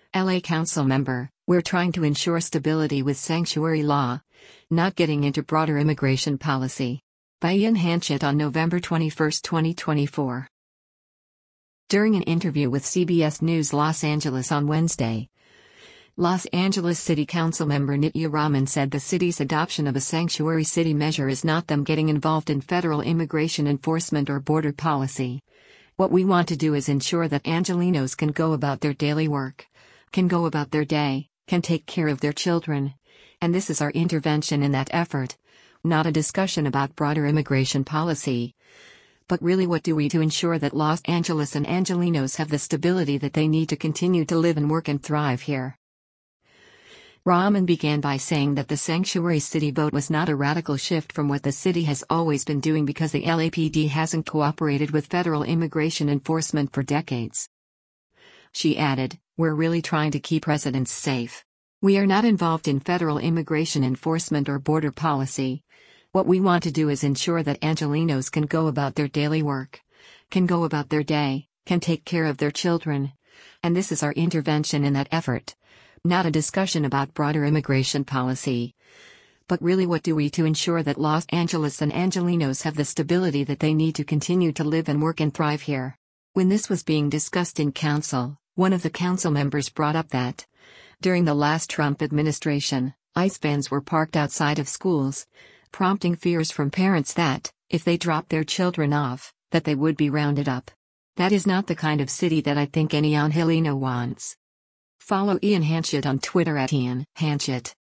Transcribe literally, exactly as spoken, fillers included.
L A Council member, we're trying to ensure stability with sanctuary law, not getting into broader immigration policy. By Ian Hanchett on November twenty-first, twenty twenty-four. During an interview with C B S News Los Angeles on Wednesday, Los Angeles City Council member Nitya Raman said the city's adoption of a sanctuary city measure is not them getting involved in federal immigration enforcement or border policy. What we want to do is ensure that Angelenos can go about their daily work, can go about their day, can take care of their children. And this is our intervention in that effort. Not a discussion about broader immigration policy. But really, what do we do to ensure that Los Angeles and Angelenos have the stability that they need to continue to live and work and thrive here? Raman began by saying that the sanctuary city vote was not a radical shift from what the city has always been doing because the L A P D hasn't cooperated with federal immigration enforcement for decades. She added, "We're really trying to keep residents safe. We are not involved in federal immigration enforcement or border policy. What we want to do is ensure that Angelenos can go about their daily work, can go about their day, can take care of their children. And this is our intervention in that effort. Not a discussion about broader immigration policy. But really, what do we do to ensure that Los Angeles and Angelenos have the stability that they need to continue to live and work and thrive here?" When this was being discussed in council, one of the council members brought up that, during the last Trump administration, ICE vans were parked outside of schools, prompting fears from parents that, if they dropped their children off, that they would be rounded up. That is not the kind of city that I think any Angeleno wants. Follow Ian Hanchett on Twitter at Ian Hanchett.